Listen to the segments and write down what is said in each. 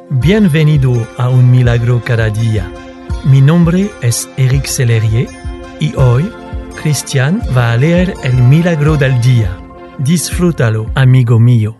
Bienvenido a Un Milagro Cada Día. Mi nombre es Eric Sellerier y hoy Cristian va a leer el Milagro del Día. Disfrútalo, amigo mío.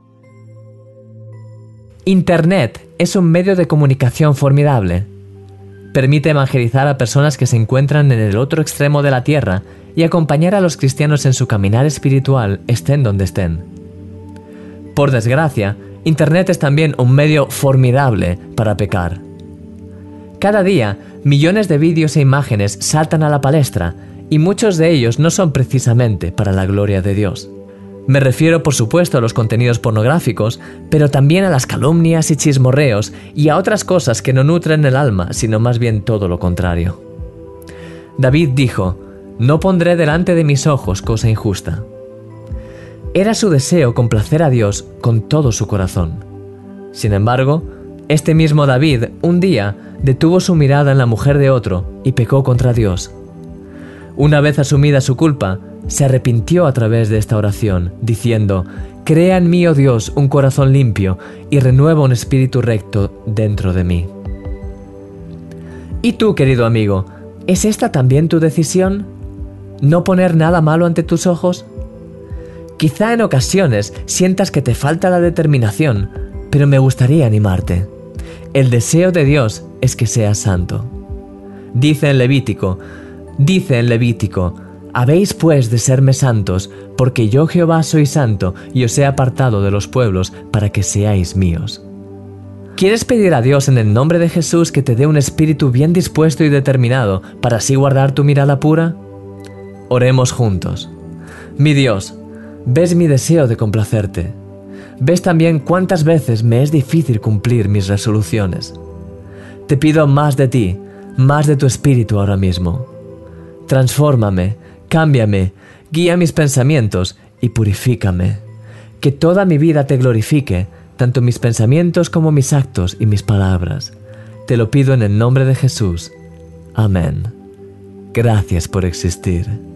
Internet es un medio de comunicación formidable. Permite evangelizar a personas que se encuentran en el otro extremo de la tierra y acompañar a los cristianos en su caminar espiritual, estén donde estén. Por desgracia, Internet es también un medio formidable para pecar. Cada día, millones de vídeos e imágenes saltan a la palestra y muchos de ellos no son precisamente para la gloria de Dios. Me refiero, por supuesto, a los contenidos pornográficos, pero también a las calumnias y chismorreos y a otras cosas que no nutren el alma, sino más bien todo lo contrario. David dijo: «No pondré delante de mis ojos cosa injusta». Era su deseo complacer a Dios con todo su corazón. Sin embargo, este mismo David, un día, detuvo su mirada en la mujer de otro y pecó contra Dios. Una vez asumida su culpa, se arrepintió a través de esta oración, diciendo: «Crea en mí, oh Dios, un corazón limpio y renueva un espíritu recto dentro de mí». ¿Y tú, querido amigo, es esta también tu decisión? ¿No poner nada malo ante tus ojos? Quizá en ocasiones sientas que te falta la determinación, pero me gustaría animarte. El deseo de Dios es que seas santo. Dice en Levítico: «Habéis pues de serme santos, porque yo Jehová soy santo y os he apartado de los pueblos para que seáis míos». ¿Quieres pedir a Dios en el nombre de Jesús que te dé un espíritu bien dispuesto y determinado para así guardar tu mirada pura? Oremos juntos. Mi Dios, ves mi deseo de complacerte. Ves también cuántas veces me es difícil cumplir mis resoluciones. Te pido más de ti, más de tu espíritu ahora mismo. Transfórmame, cámbiame, guía mis pensamientos y purifícame. Que toda mi vida te glorifique, tanto mis pensamientos como mis actos y mis palabras. Te lo pido en el nombre de Jesús. Amén. Gracias por existir.